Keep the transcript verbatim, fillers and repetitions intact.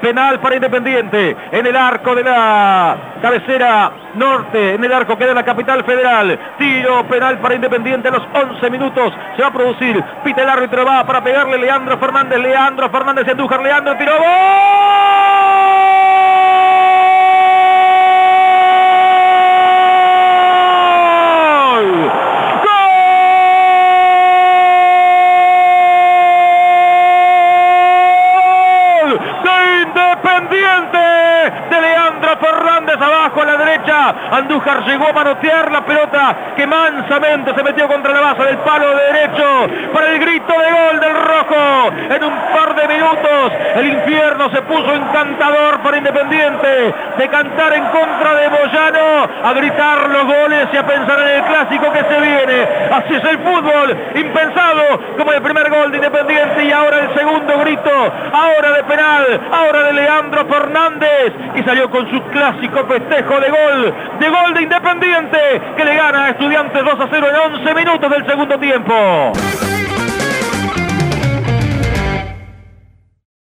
Penal para Independiente en el arco de la cabecera norte, en el arco que da la capital federal. Tiro penal para Independiente a los once minutos. Se va a producir. Pita el árbitro, va para pegarle Leandro Fernández. Leandro Fernández, Andújar, Leandro, tiró. ¡Gol! De Leandro Fernández abajo a la derecha. Andújar llegó a manotear la pelota que mansamente se metió contra la base del palo de derecho para el grito de gol del rojo. En un par de minutos el infierno se puso encantador para Independiente, de cantar en contra de Moyano a gritar los goles y a pensar en el clásico que se viene. Así es el fútbol, impensado como el primer gol de Independiente y ahora el segundo grito, ahora de penal, ahora de Leandro Fernández, y salió con su clásico festejo de gol, de gol de Independiente, que le gana a Estudiantes dos a cero en once minutos del segundo tiempo.